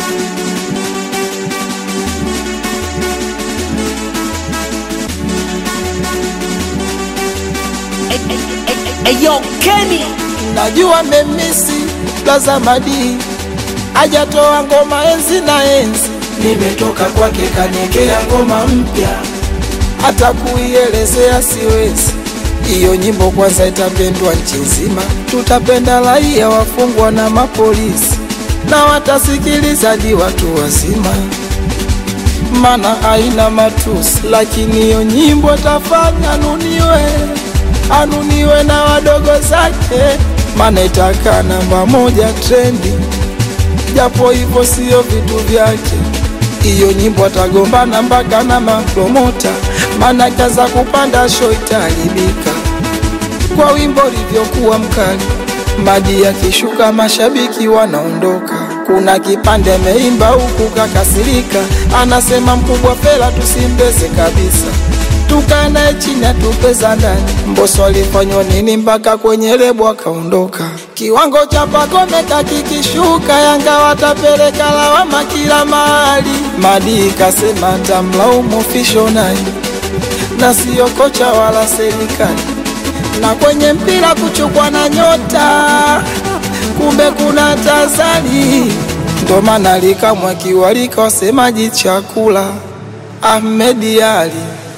Eyo Kenny, najua memisi Blaza Madi hajatoa ngoma enzi na enzi, nimetoka kwake kaniekea ngoma mpya, hata kuielezea siwezi. Iyo nyimbo kwanza itapendwa nchi nzima, tutapenda raia, wafungwa na mapolisi, na watasikiliza di watu wazima, mana haina matusi. Lakini iyo nyimbo tafanya anuniwe na wadogo zake, mana itaka namba 1 trendi, japo hivyo sio vitu vyake. Iyo nyimbo atagombana mpaka na mapromota, mana kaza kupanda show italibika kwa wimbo livyokuwa mkali. Madi akishuka mashabiki wanaondoka, kuna kipande meimba huku kakasirika, anasema mkubwa Fela tusimbeze kabisa, tukana chini atupeza ndani. Mbosso alifanywa nini mpaka kwenye lebo akaondoka? Kiwango cha Pacome kakikishuka, Yanga watapeleka lawama kila mahali. Madi kasema tamlaumu official na sio kocha wala serikali, na kwenye mpira kuchukua na nyota, kumbe kuna tazali. Ndo maana likamwa kiwalika wasemaji chakula Ahmed Ali.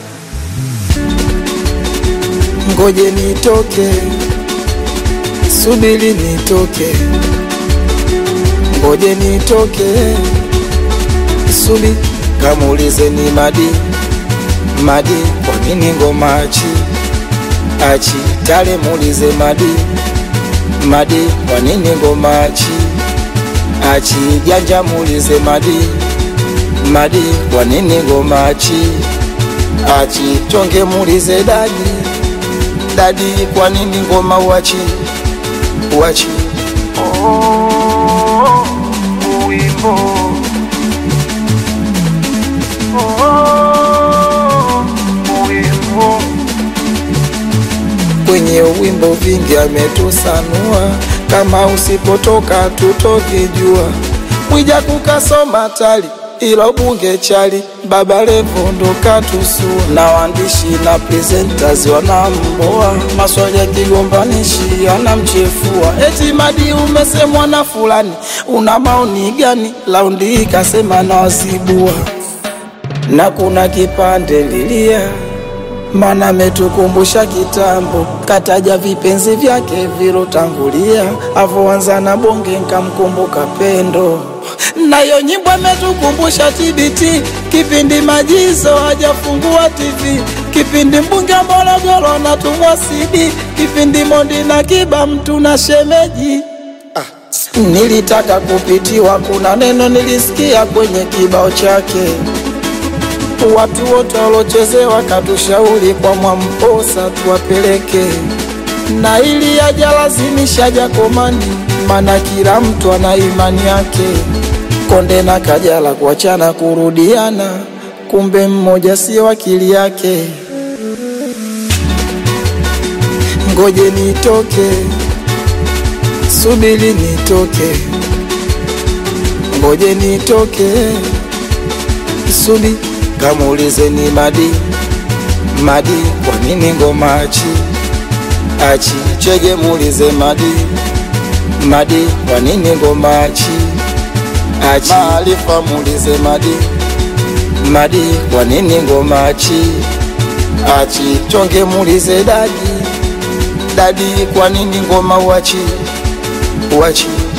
Ngoje nitoke, subiri nitoke, ngoje nitoke, subiri. Kamuulize ni Madi kwa nini ngoma achi tale, muulize Madi kwa nini ngoma achi janja, muulize Madi kwa nini ngoma achi tonge, muulize Dadi kwa nini ngoma uachi. Uwimbo kwenye uwimbo vingi ametusanua, kama usipotoka tutokijua. Mwija kukasoma tali ilo bunge chali, Baba Levo ndo katusua, na waandishi na presenters wanamboa, maswali ya kigombanishi anamchefua. Eti Madi umesemwa na fulani, una maoni gani? Laundi kasema na wazibua, na kuna kipande lilia, mana metukumbusha kitambo, kataja vipenzi vyake vilotangulia, avoanza na bonge nkamkumbuka Pendo. Nayo nyimbo metukumbusha TBT, kipindi Majizo hajafungua TV, kipindi mbunge Morogoro na tumwa CD, kipindi Mondi na Kiba mtu na shemeji. Nilitaka kupitiwa, kuna neno nilisikia kwenye kibao chake, watu wote walochezewa katushauri kwa Mwamposa tuwapeleke, na ili ajalazimisha Jakomani, mana kila mtu ana imani yake. Konde na Kajala kuachana kurudiana, kumbe mmoja sio akili yake. Ngoje nitoke, subiri nitoke, ngoje nitoke, subiri. Kamuulize ni Madi kwa nini ngoma achi chege, muulize Madi kwa nini ngoma achi Maarifa, muulize Madi kwa nini ngoma achi chonge, muulize Dadi kwa nini ngoma uachi.